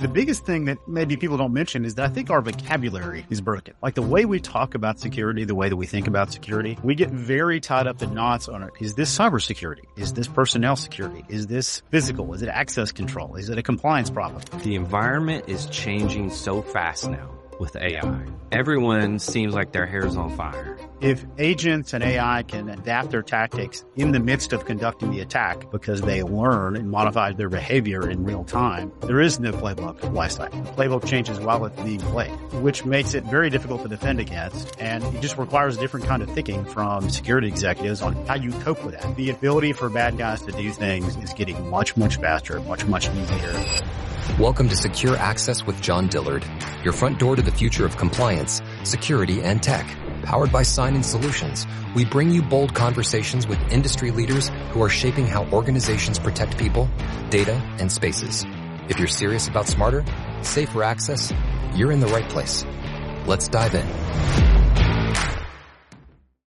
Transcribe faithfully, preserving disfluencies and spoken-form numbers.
The biggest thing that maybe people don't mention is that I think our vocabulary is broken. Like the way we talk about security, the way that we think about security, we get very tied up in knots on it. Is this cybersecurity? Is this personnel security? Is this physical? Is it access control? Is it a compliance problem? The environment is changing so fast now with A I. Everyone seems like their hair's on fire. If agents and A I can adapt their tactics in the midst of conducting the attack because they learn and modify their behavior in real time, there is no playbook lifecycle. The playbook changes while it's being played, which makes it very difficult to defend against. And it just requires a different kind of thinking from security executives on how you cope with that. The ability for bad guys to do things is getting much, much faster, much, much easier. Welcome to Secure Access with John Dillard, your front door to the future of compliance, security, and tech. Powered by Sign-In Solutions, we bring you bold conversations with industry leaders who are shaping how organizations protect people, data, and spaces. If you're serious about smarter, safer access, you're in the right place. Let's dive in.